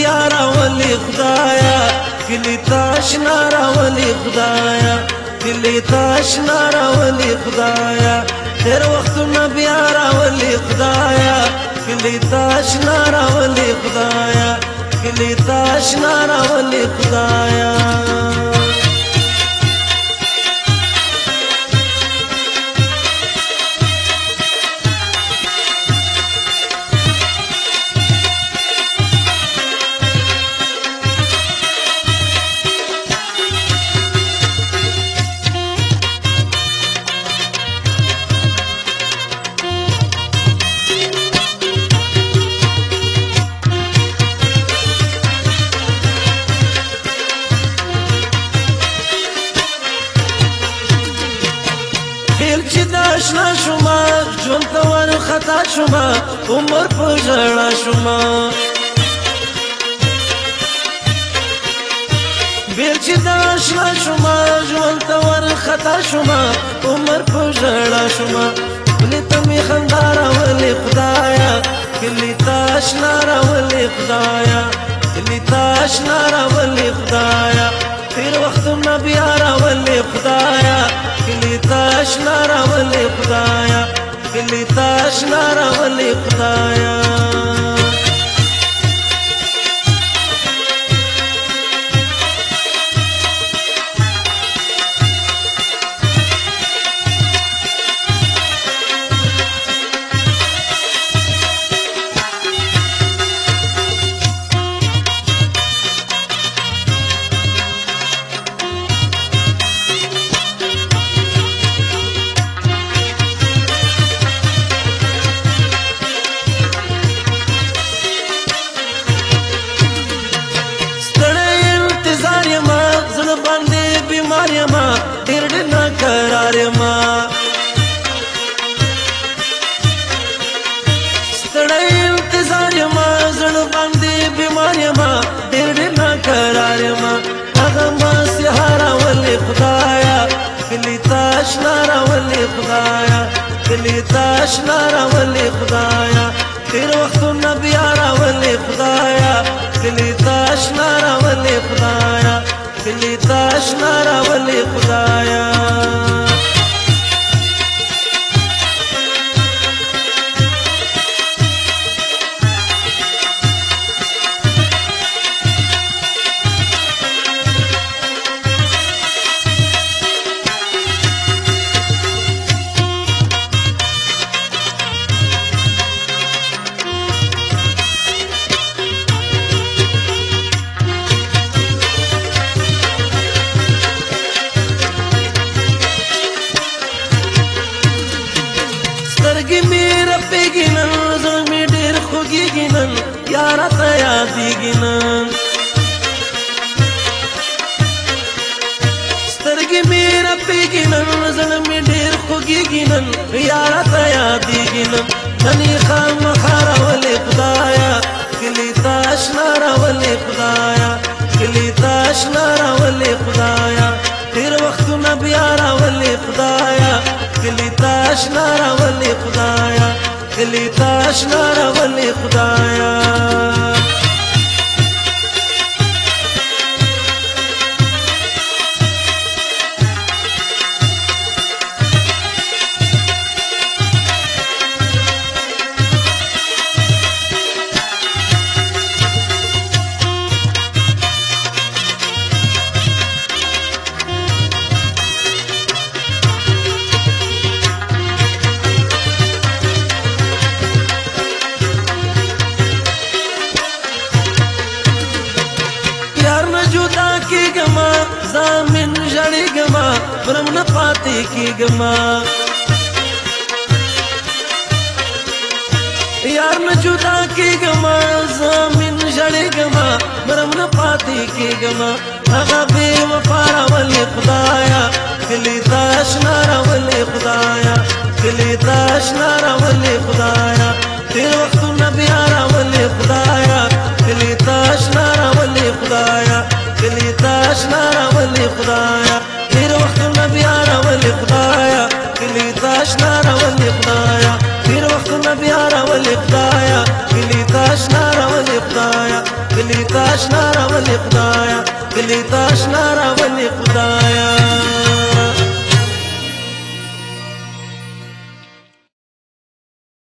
بیا راولې خدایا کلی تاشنا راولې خدایا کلی تاشنا راولې خدایا تیر وختونه بیا راولې خدایا کلی تاشنا راولې خدایا کلی تاشنا راولې خدایا آشنا شما ژوند ته ورخطا شما عمر په ژړا شما بیل چې د آشنا شما ژوند ته ورخطا شما عمر په ژړا شما کلی ته مې خندا راولې خدایا کلی ته آشنا راولې خدایا کلی ته آشنا راولې خدایا تیر وختونه بیا راولې خدایا کلی تاشنا راولې خدایا کلی تاشنا راولې خدایا ډېر ډېر ناقرار یما ستړی انتظار یما زړه باندې بیمار یما ډېر ډېر ناقرار یما هغه ما سهار راولې خدایا کلی تاشنا راولې خدایا کلی تاشنا راولې خدایا تیر وختونه بیا راولې خدایا کلی تاشنا راولې خدایا کلی تاشنا راولې خدایا سترګې مې رپېږي نن زړه مې ډېر خوږېږي نن یاره ته یادېږي نن سترګې مې رپېږي نن زړه مې ډېر خوږېږي نن یاره ته یادېږي نن نن یې خامخا راولې خدایا کلی تاشنا راولې خدایا کلی تاشنا راولې خدایا تیر وختونه بیا راولې خدایا کلی تاشنا راولې خدایا کلی تاشنا راولې خدایا زامن ژړېږما مرم نه پاتې کېږما یار نه جدا کېږما زامن ژړېږما مرم نه پاتې کېږما هغه بې وفا راولې خدایا کلی تاشنا راولې خدایا کلی تاشنا راولې خدایا تیر وختونه بیا راولې خدایا کلی تاشنا راولې خدایا کلی تاشنا راولې خدایا تیر وختونه بیا راولې خدایا کلی تاشنا راولې خدایا تیر وختونه بیا راولې خدایه کلي ته اشنا راولې خدایه کلي ته اشنا راولې خدایه کلي ته اشنا راولې خدایه